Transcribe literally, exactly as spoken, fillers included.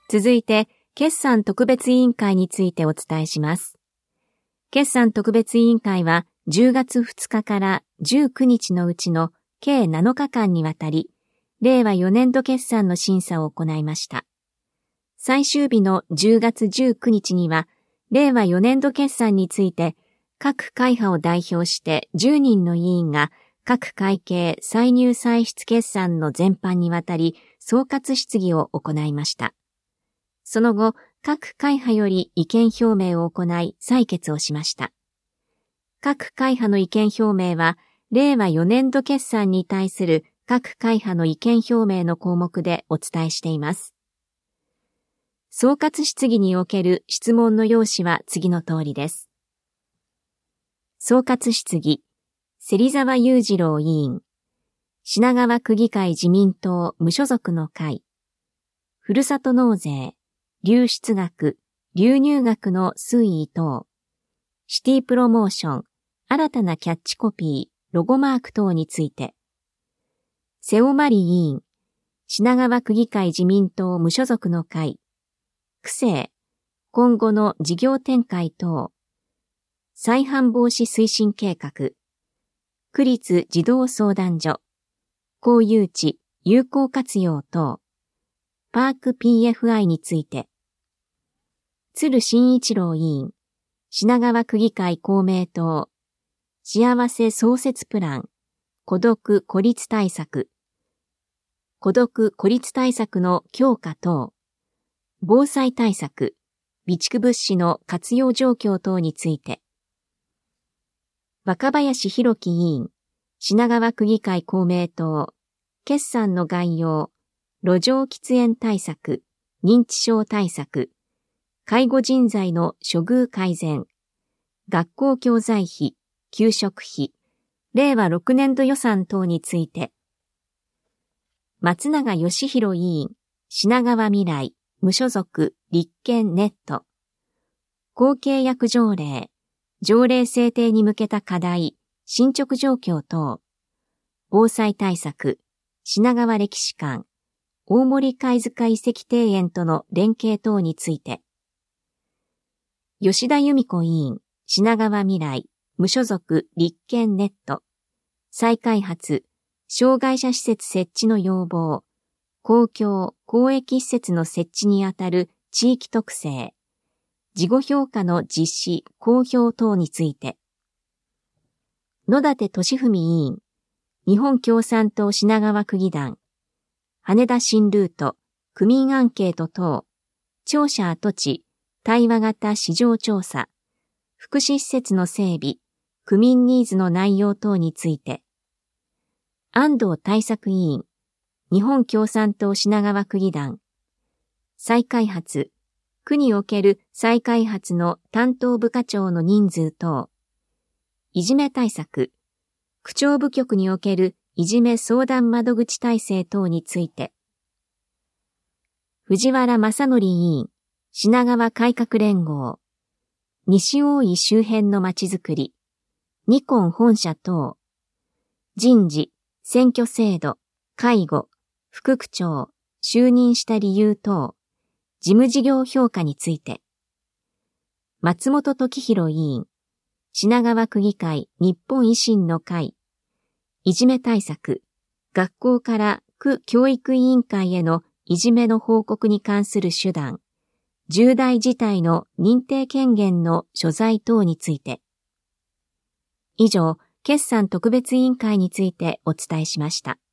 続いて、決算特別委員会についてお伝えします。決算特別委員会はじゅうがつふつかからじゅうくにちのうちの計なのかかんにわたり、れいわよねんど決算の審査を行いました。最終日のじゅうがつじゅうくにちには、れいわよねんど決算について、各会派を代表してじゅうにんの委員が各会計歳入歳出決算の全般にわたり総括質疑を行いました。その後、各会派より意見表明を行い採決をしました。各会派の意見表明は、れいわよねんど決算に対する各会派の意見表明の項目でお伝えしています。総括質疑における質問の要旨は次の通りです。総括質疑、芹沢裕次郎委員、品川区議会自民党無所属の会、ふるさと納税、流出額、流入額の推移等、シティプロモーション、新たなキャッチコピー、ロゴマーク等について、瀬尾まり委員、品川区議会自民党無所属の会、区政、今後の事業展開等、再犯防止推進計画、区立児童相談所、公有地有効活用等、パーク ピーエフアイ について、鶴真一郎委員、品川区議会公明党、幸せ創設プラン、孤独孤立対策、孤独孤立対策の強化等、防災対策、備蓄物資の活用状況等について、若林弘樹委員、品川区議会公明党、決算の概要、路上喫煙対策、認知症対策、介護人材の処遇改善、学校教材費、給食費、れいわろくねんど予算等について、松永義弘委員、品川未来、無所属、立憲ネット、公契約条例、条例制定に向けた課題、進捗状況等、防災対策、品川歴史館、大森貝塚遺跡庭園との連携等について、吉田由美子委員、品川未来、無所属、立憲ネット、再開発、障害者施設設置の要望、公共・公益施設の設置にあたる地域特性、事後評価の実施、公表等について、野立俊文委員、日本共産党品川区議団、羽田新ルート、区民アンケート等、庁舎跡地、対話型市場調査、福祉施設の整備、区民ニーズの内容等について、安藤対策委員、日本共産党品川区議団、再開発、区における再開発の担当部課長の人数等、いじめ対策、区庁部局におけるいじめ相談窓口体制等について、藤原正則委員、品川改革連合、西大井周辺のまちづくり、ニコン本社等、人事、選挙制度、介護、副区長、就任した理由等、事務事業評価について、松本時弘委員、品川区議会日本維新の会、いじめ対策、学校から区教育委員会へのいじめの報告に関する手段、重大事態の認定権限の所在等について。以上、決算特別委員会についてお伝えしました。